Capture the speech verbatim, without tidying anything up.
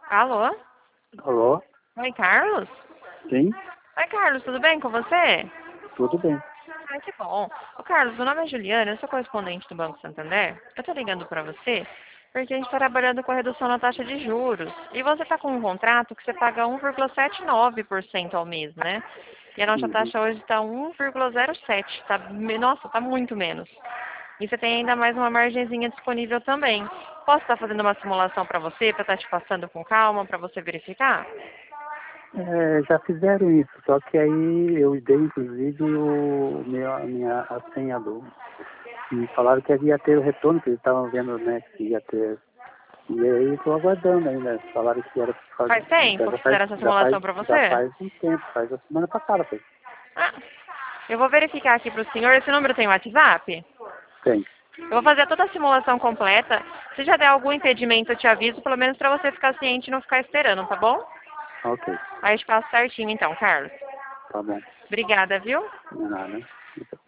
Alô? Alô? Oi, Carlos? Sim? Oi, Carlos, tudo bem com você? Tudo bem. Ai, que bom. Ô, Carlos, meu nome é Juliana, eu sou correspondente do Banco Santander. Eu tô ligando pra você porque a gente está trabalhando com a redução na taxa de juros. E você tá com um contrato que você paga um vírgula setenta e nove por cento ao mês, né? E a nossa Uhum. taxa hoje está um vírgula zero sete. Tá, me- nossa, tá muito menos. E você tem ainda mais uma margenzinha disponível também. Posso estar fazendo uma simulação para você, para estar te passando com calma, para você verificar? É, já fizeram isso, só que aí eu dei inclusive o meu, a minha a senha do. E falaram que ia ter o retorno, que eles estavam vendo, né, que ia ter. E aí estou aguardando ainda. Falaram que era por causa. Faz tempo Já que faz, fizeram essa já faz, simulação para já você? faz um tempo, faz a semana passada, foi. Ah, eu vou verificar aqui para o senhor. Esse número tem WhatsApp? Tem. Eu vou fazer toda a simulação completa. Se já der algum impedimento, eu te aviso, pelo menos para você ficar ciente e não ficar esperando, tá bom? Ok, Aí eu te passo certinho então, Carlos. tá bom. Obrigada, viu? Não é nada, né?